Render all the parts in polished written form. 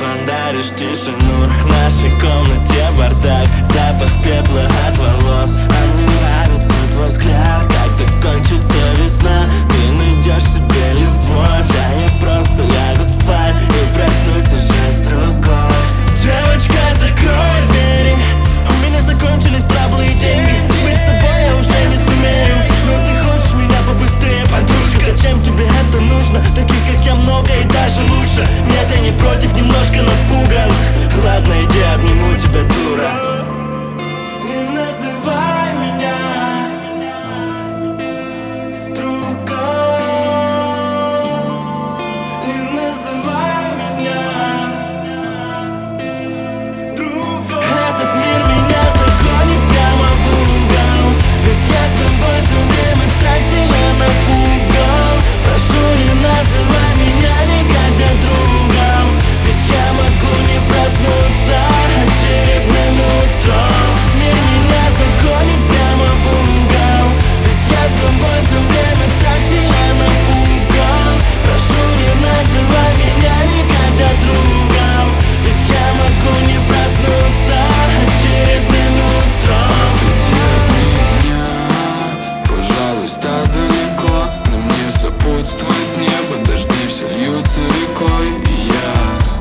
подаришь тишину в нашей комнате бардак, запах пепла от волос. А мне нравится твой взгляд, когда кончится весна. Ты найдешь себе любовь, а я просто лягу спать и проснусь уже с другой. Девочка, закрой двери, у меня закончились траблы и деньги. Быть собой я уже не сумею, но ты хочешь меня побыстрее, подружка. Зачем тебе это нужно? Таких как я много и даже лучше. Нет, я не против, немножко напуган. Ладно, иди, обниму тебя, дура. Не называй меня другом. Не называй меня другом. Этот мир меня загонит прямо в угол, ведь я с тобой все время так сильно напуган. Прошу, не называй меня никогда другом, ведь я могу не проснуться очередным утром. Мир меня загонит прямо в угол, ведь я с тобой все время так сильно напуган. Прошу, не называй меня никогда другом, ведь я могу не проснуться очередным утром. Отойди от меня, пожалуйста, далеко. На мне сопутствует небо, дожди все льются рекой. И я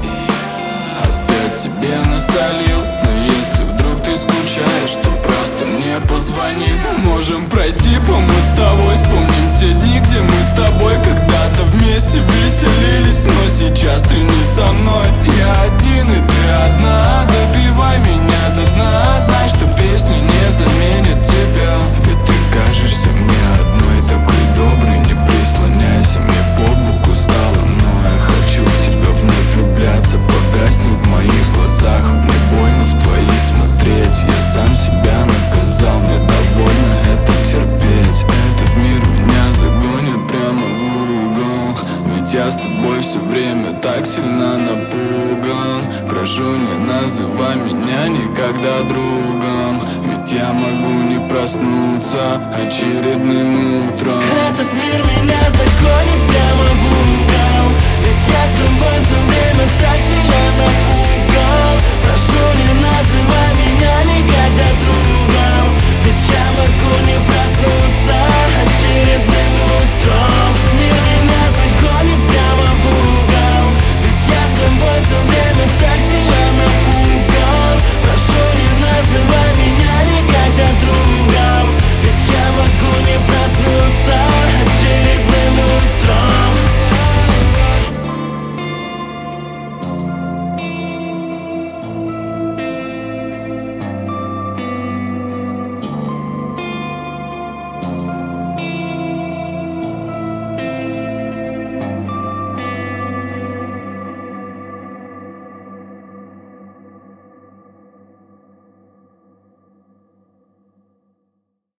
опять тебе насолил. Но если вдруг ты скучаешь, то просто мне позвони. Можем пройти по мостовой, вспомним те дни, где мы с тобой когда-то вместе веселились. Но сейчас ты не со мной, я один и ты одна. Добивай меня до дна, знай, что песни не заменят тебя. Ведь ты кажешься мне одной, такой добрый. Не прислоняйся мне по боку, стало мной. Я хочу в тебя вновь влюбляться, погаснет в моих глазах. Мне больно в твои смотреть, я сам себя наказал. Мне довольно это терпеть. Этот мир меня загонит прямо в угол, ведь я с тобой все время так сильно напуган. Прошу, не называй меня никогда другом, ведь я могу не проснуться очередным утром. Этот мир меня загонит прямо в угол, ведь я с тобой все время так сильно